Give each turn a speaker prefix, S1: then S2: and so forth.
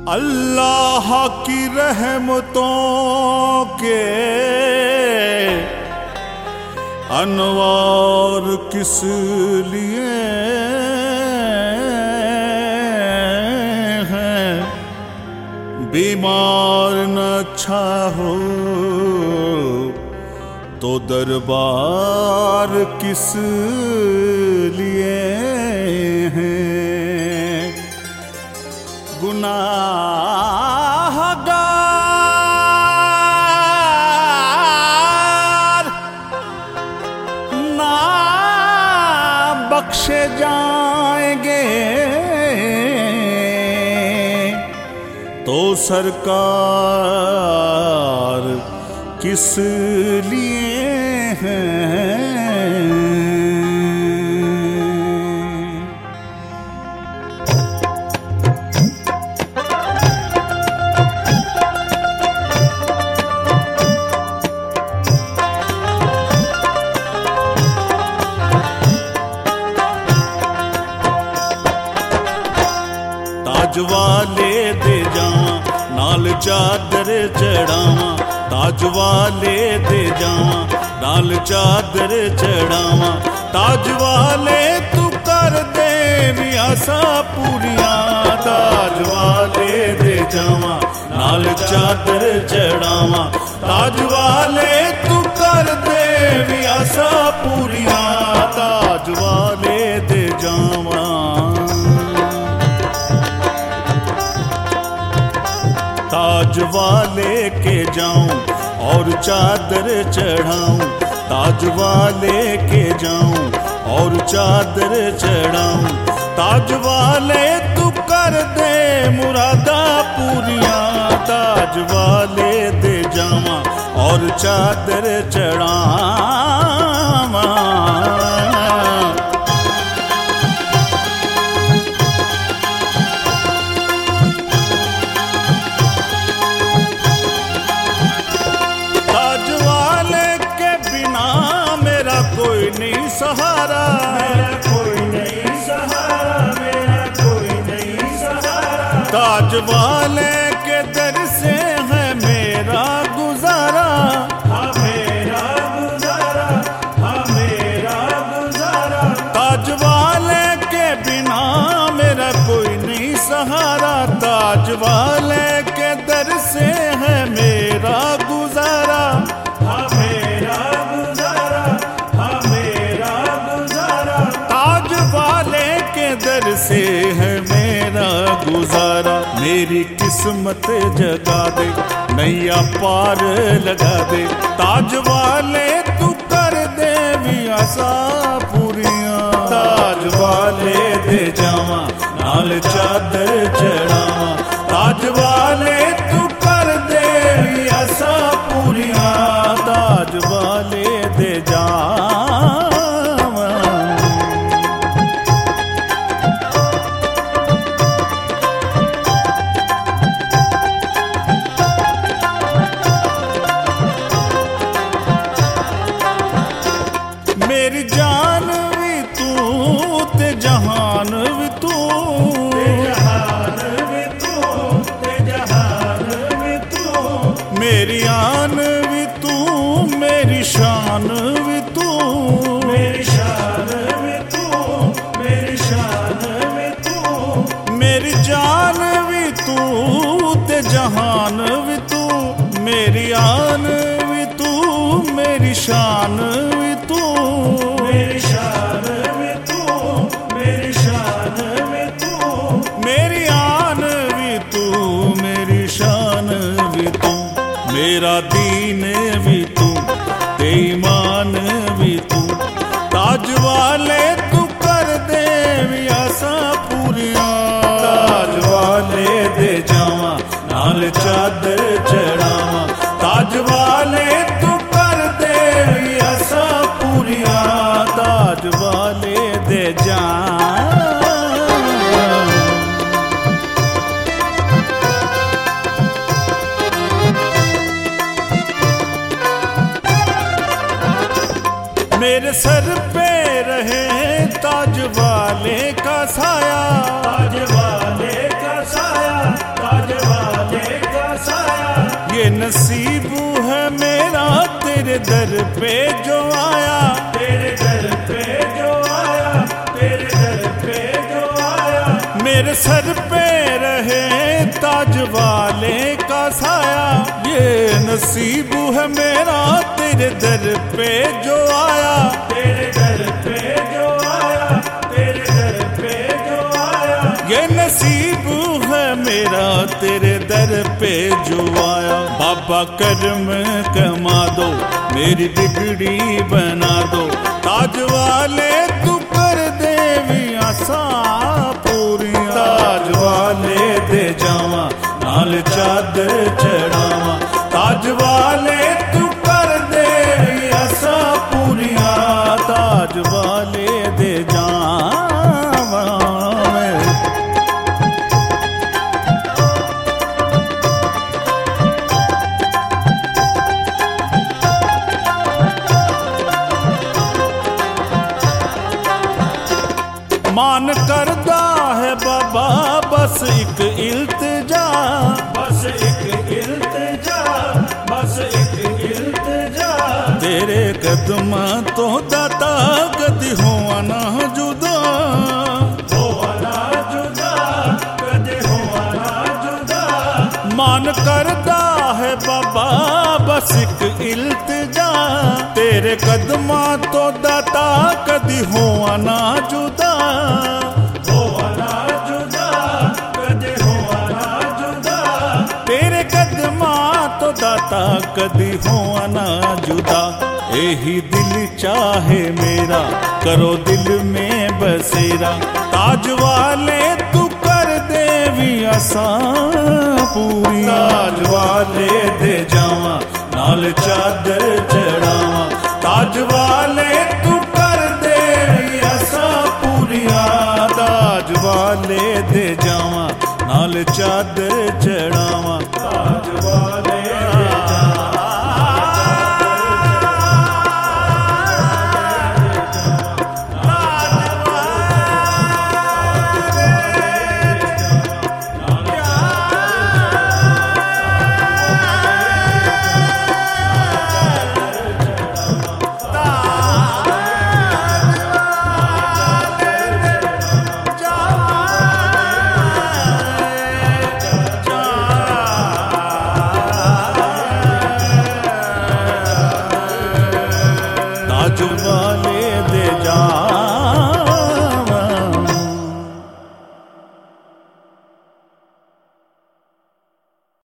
S1: अल्लाह की रहमतों के अनवार किस लिए हैं, बीमार न अच्छा हो तो दरबार किस लिए हैं। गुनाहगार ना बख्शे जाएंगे तो सरकार किस लिए हैं। ताज वाले दे जावां नाल चादर चढ़ावां, ताज वाले दे जावां नाल चादर चढ़ावां, ताज वाले तू कर दे भी आसा पूरियां, ताज वाले दे जावां नाल चादर चढ़ावां, ताज वाले तू कर दे भी आसा पूरियां, ताज वाले दे जावां ताज वाले के जाऊं और चादर चढ़ाऊं, ताज वाले के जाऊं और चादर चढ़ाऊं, ताज वाले तू कर दे मुरादा पूरियां, ताज वाले दे जावां और चादर चढ़ावां। कोई नहीं सहारा, मेरा कोई नहीं सहारा, मेरा कोई नहीं सहारा, ताज वाले के दर से है मेरा गुजारा, हाँ मेरा गुजारा, हाँ मेरा गुजारा, ताज वाले के बिना मेरा कोई नहीं सहारा, ताज वाले के दर से है मेरा गुजारा, हाँ मेरा दर से है मेरा गुजारा। मेरी किस्मत जगा दे नैया पार लगा दे, ताज वाले तू कर दे भी आसा पूरियां, ताज वाले दे जावां नाल चादर चढ़ावां, ताज वाले तू कर दे भी आसा पूरियां, ताज वाले दे जावां। मेरी जान भी तू ते जहान भी तू, ते जहान भी तू, ते जहान भी तू, मेरी आन भी तू, मेरी शान भी तू, मेरी शान भी तू, मेरी शान भी तू, मेरी जान भी तू ते जहान भी तू, मेरी आन भी तू, मेरी शान भी तू, मेरी शान में तू, मेरी शान में तू, मेरी आन भी तू, मेरी शान भी तू, मेरा दीन भी तू, ते ईमान भी तू, ताज वाले तू कर दे भी आसा पूरियां, ताज वाले दे जावां नाल चादर चढ़ावां, ताज वाले तू कर दे भी आसा पूरियां, ताज वाले दे जावां। मेरे सर पे रहे ताज वाले का साया, ताज वाले का साया, ताज दर पे जो आया, तेरे दर पे जो आया, तेरे दर पे जो आया, मेरे सर पे रहे ताज वाले का साया, ये नसीब है मेरा तेरे दर पे जो आया, तेरे दर पे जो आया, तेरे दर पे जो आया, ये नसीब है मेरा तेरे दर पे जो आया। बाबा कर्म कमा दो, मेरी बिगड़ी बना दो, ताज वाले तू कर दे भी आसा पूरी, ताज वाले दे जावा नाल चादर चढ़ावा, ताज वाले तू कर दे भी आसा पूरिया, ताज वाले दे जावा। मान करदा है बाबा बस एक इल्तिजा, बस एक इल्तिजा, बस एक इल्तिजा, तेरे कदमां तो दाता कदी होवा ना जुदा, होवा ना जुदा, कदी होवा ना जुदा। मान करदा है बाबा बस एक इल्तिजा, तेरे कदमां तो दाता कदी होवा ना जुदा, होवा ना जुदा, कदी होवा ना जुदा, तेरे कदमां तो दाता कदी होवा ना जुदा। यही दिल चाहे मेरा करो दिल में बसेरा, ताज वाले तू कर दे भी आसा पूरी, ताज वाले दे जावा नाल चादर चढ़ावा, ताज वाले तू कर दे आसा पूरिया, ताज वाले दे जावा नाल चादर चढ़ावा।